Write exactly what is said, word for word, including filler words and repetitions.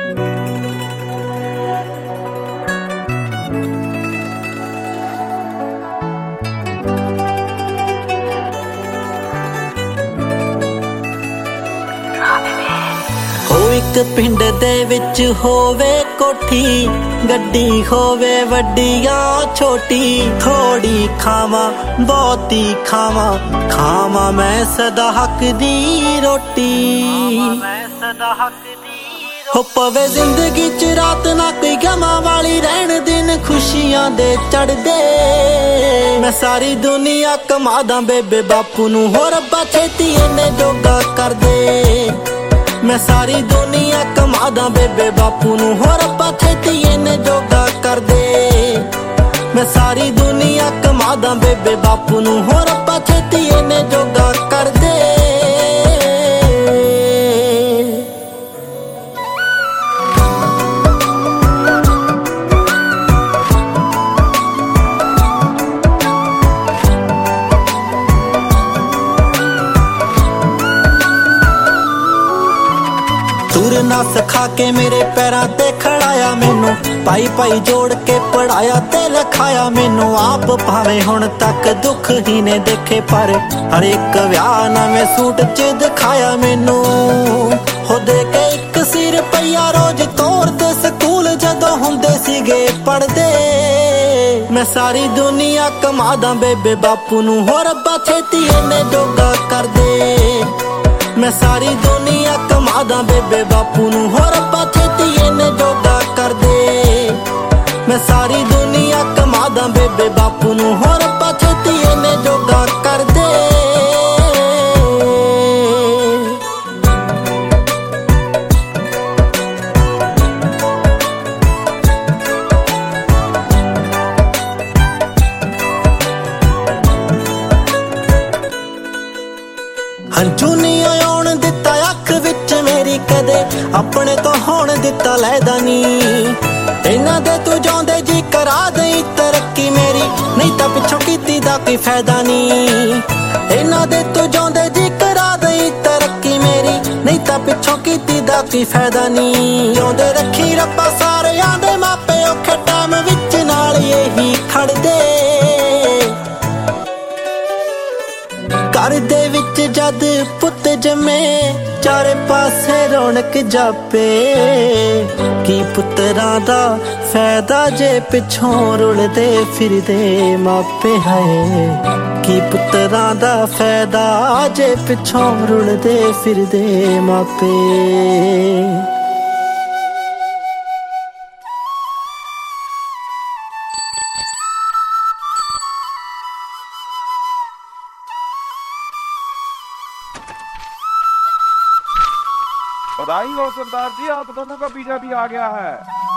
ਇੱਕ ਪਿੰਡ ਦੇ ਵਿੱਚ ਹੋਵੇ ਕੋਠੀ, ਗੱਡੀ ਹੋਵੇ ਵੱਡੀ ਜਾਂ ਛੋਟੀ। ਥੋੜੀ ਖਾਵਾਂ ਬਹੁਤੀ ਖਾਵਾਂ, ਖਾਵਾਂ ਮੈਂ ਸਦਾ ਹੱਕ ਦੀ ਰੋਟੀ। ਹੋ ਪਵੇ ਜ਼ਿੰਦਗੀ ਚ ਰਾਤ ਨਾ ਕੋਈ ਗਮਾਂ ਵਾਲੀ, ਰਹਿਣ ਦਿਨ ਖੁਸ਼ੀਆਂ ਦੇ ਚੜਦੇ। ਮੈਂ ਸਾਰੀ ਦੁਨੀਆ ਕਮਾਦਾਂ ਬੇਬੇ ਬਾਪੂ ਨੂੰ, ਹੋ ਰੱਬਾ ਛੇਤੀ ਇਹਨੇ ਜੋਗਾ ਕਰਦੇ। ਮੈਂ ਸਾਰੀ ਦੁਨੀਆ ਕਮਾਦਾਂ ਬੇਬੇ ਬਾਪੂ ਨੂੰ, ਹੋ ਰੱਬਾ ਛੇਤੀ ਇਹਨੇ ਜੋਗਾ ਕਰਦੇ। ਮੈਂ ਸਾਰੀ ਦੁਨੀਆ ਕਮਾਦਾਂ ਬੇਬੇ ਬਾਪੂ ਨੂੰ, ਹੋ ਰੱਬਾ ਛੇਤੀ ਇਹਨੇ ਜੋਗਾ ਕਰਦੇ। ਤੁਰਨਾ ਸਿਖਾ ਕੇ ਮੇਰੇ ਪੈਰਾਂ ਤੇ ਖੜਾਇਆ ਮੈਨੂੰ, ਪਾਈ ਪਾਈ ਜੋੜ ਕੇ ਪੜਾਇਆ ਤੇ ਲਿਖਾਇਆ ਮੈਨੂੰ। ਆਪ ਭਾਵੇਂ ਹੁਣ ਤੱਕ ਦੁੱਖ ਹੀ ਨੇ ਦੇਖੇ, ਪਰ ਹਰ ਇੱਕ ਵਿਆਹ ਨਵੇਂ ਸੂਟ ਚ ਦਿਖਾਇਆ ਮੈਨੂੰ। ਹੋ ਦੇ ਕੇ ਇੱਕ ਸੀ ਰੁਪਈਆ ਰੋਜ਼ ਤੋਰਦੇ ਸਕੂਲ ਜਦੋਂ ਹੁੰਦੇ ਸੀਗੇ ਪੜ੍ਹਦੇ। ਮੈਂ ਸਾਰੀ ਦੁਨੀਆ ਕਮਾਦਾਂ ਬੇਬੇ ਬਾਪੂ ਨੂੰ, ਹੋ ਰੱਬਾ ਛੇਤੀ ਇਹਨੇ ਜੋਗਾ ਕਰਦੇ। ਮੈਂ ਸਾਰੀ ਦੁਨੀਆ ਕਮਾਦਾਂ ਬੇਬੇ ਬਾਪੂ ਨੂੰ, ਹੋ ਰੱਬਾ ਛੇਤੀ ਇਹਨੇ ਜੋਗਾ ਕਰਦੇ। ਮੈਂ ਸਾਰੀ ਦੁਨੀਆ ਕਮਾਦਾਂ ਬੇਬੇ ਬਾਪੂ ਨੂੰ, ਹੋ ਰੱਬਾ ਛੇਤੀ ਇਹਨੇ ਜੋਗਾ ਕਰਦੇ। ਹੰਝੂ ਨੀ ਆਉਣ ਦਿੱਤਾ ਅੱਖ ਵਿੱਚ ਮੇਰੀ ਕਦੇ, ਆਪਣੇ ਤੋਂ ਹੋਣ ਦਿੱਤਾ ਲੈਦਾ ਨੀ। ਇਹਨਾਂ ਦੇ ਤੂੰ ਜਾਉਂਦੇ ਜੀ ਕਰਾ ਦੇਈ ਤਰੱਕੀ ਮੇਰੀ, ਨਹੀਂ ਤਾਂ ਪਿੱਛੋਂ ਕੀਤੀ ਦਾ ਕੋਈ ਫਾਇਦਾ ਨੀ। ਇਹਨਾਂ ਦੇ ਤੂੰ ਜਾਉਂਦੇ ਜੀ ਕਰਾ ਦੇਈ ਤਰੱਕੀ ਮੇਰੀ, ਨਹੀਂ ਤਾਂ ਪਿੱਛੋਂ ਕੀਤੀ ਦਾ ਕੋਈ ਫਾਇਦਾ ਨੀ। ਜਿਉਂਦੇ ਰੱਖੀ ਰੱਬਾ ਸਾਰਿਆਂ ਦੇ ਮਾਪੇ, ਔਖੇ ਟਾਈਮ ਵਿੱਚ ਨਾਲ ਇਹੀ ਖੜਦੇ। ਘਰ ਦੇ ਵਿੱਚ ਜਦ ਪੁੱਤ ਜੰਮੇ, ਚਾਰੇ ਪਾਸੇ ਰੌਣਕ ਜਾਪੇ। ਕੀ ਪੁੱਤਰਾਂ ਦਾ ਫਾਇਦਾ ਜੇ ਪਿੱਛੋਂ ਰੁਲਦੇ ਫਿਰਦੇ ਮਾਪੇ। ਹੈ ਕੀ ਪੁੱਤਰਾਂ ਦਾ ਫਾਇਦਾ ਜੇ ਪਿੱਛੋਂ ਰੁਲਦੇ ਫਿਰਦੇ ਮਾਪੇ। बधाई हो सरदार जी, आप दोनों का वीजा भी आ गया है।